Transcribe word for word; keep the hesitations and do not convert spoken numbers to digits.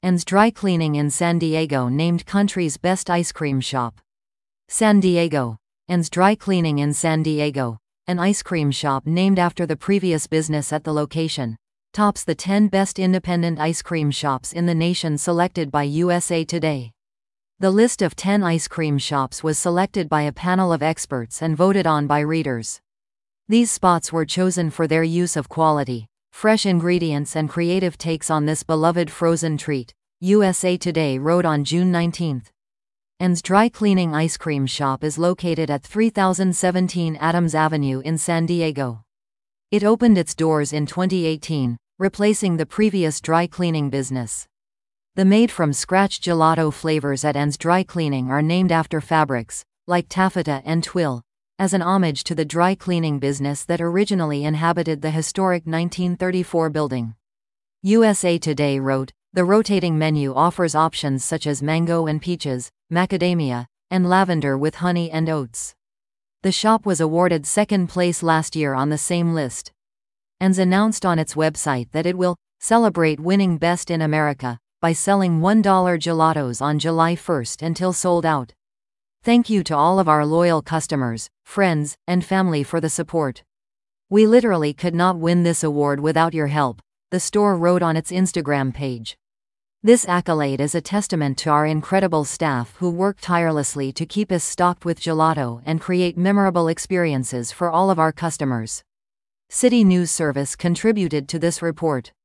Ann's Dry Cleaning in San Diego named country's best ice cream shop. San Diego. Ann's Dry Cleaning in San Diego, an ice cream shop named after the previous business at the location, tops the ten best independent ice cream shops in the nation selected by U S A Today. The list of ten ice cream shops was selected by a panel of experts and voted on by readers. These spots were chosen for their use of quality, fresh ingredients and creative takes on this beloved frozen treat, U S A Today wrote on June nineteenth. Ann's Dry Cleaning ice cream shop is located at three thousand seventeen Adams Avenue in San Diego. It opened its doors in twenty eighteen, replacing the previous dry cleaning business. The made-from-scratch gelato flavors at Ann's Dry Cleaning are named after fabrics, like taffeta and twill, as an homage to the dry cleaning business that originally inhabited the historic nineteen thirty-four building. U S A Today wrote, "The rotating menu offers options such as mango and peaches, macadamia, and lavender with honey and oats." The shop was awarded second place last year on the same list. Ann's announced on its website that it will celebrate winning Best in America by selling one dollar gelatos on July first until sold out. "Thank you to all of our loyal customers, friends, and family for the support. We literally could not win this award without your help," the store wrote on its Instagram page. "This accolade is a testament to our incredible staff who work tirelessly to keep us stocked with gelato and create memorable experiences for all of our customers." City News Service contributed to this report.